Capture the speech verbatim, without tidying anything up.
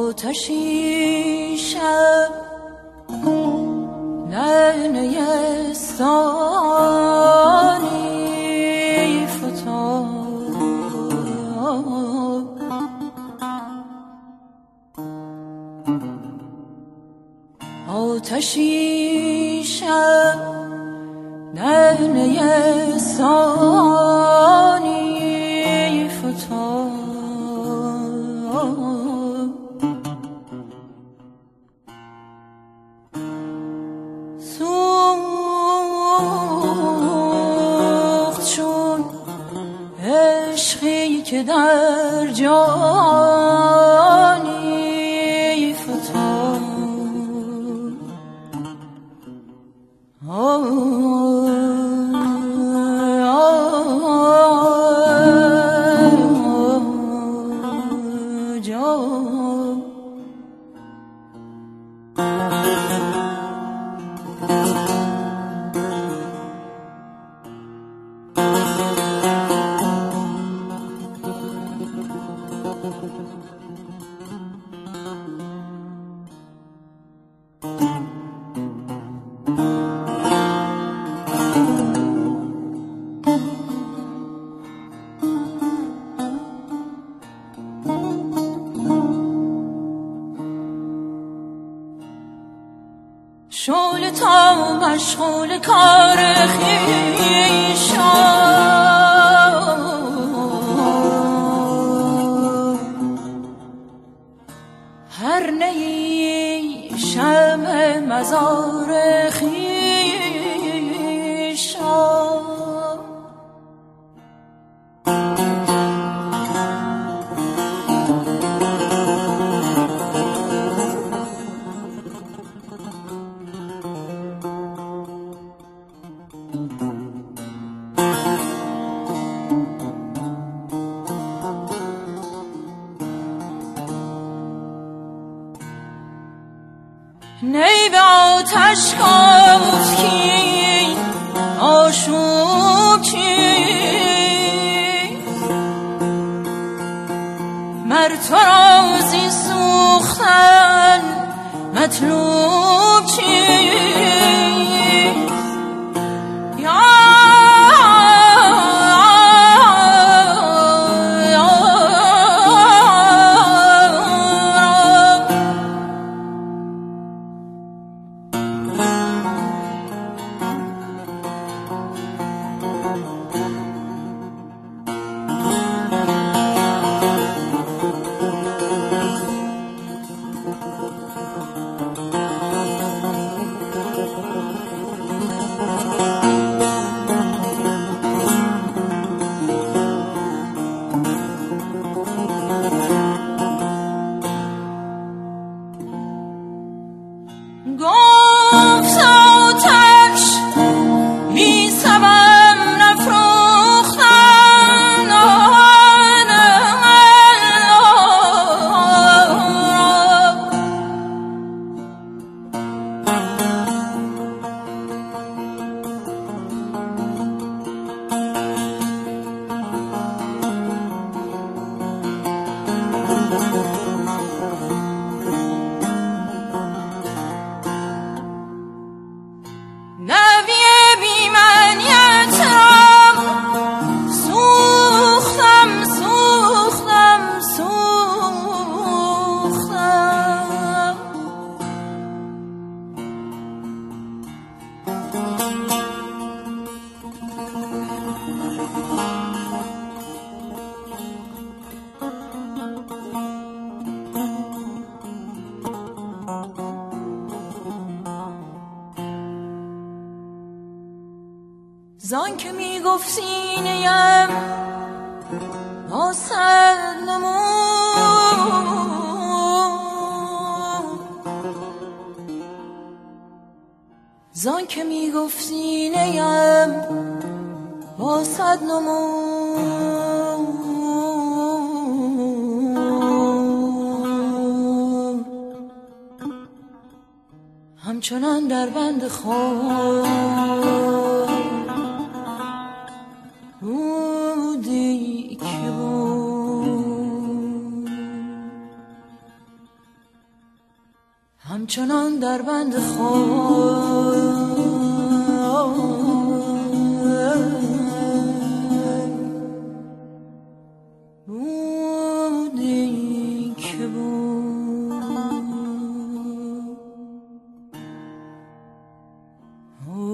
آتشی شب نه نیستانی فتاد، آتشی شب نه نیستانی فتاد، که در جانی فتاد، شعله تا مشغول کار خویشم، هر نی شمع مزار خویشم، نی به آتش گفتی آشوکی، مر تو را زین سوختن مطلوب چیست؟ زان که می گفت سینه‌ام با صد نمود، زان که می گفت سینه‌ام با صد نمود، همچنان در بند خود بودی که بود. همچنان در بند خود بودی که بود.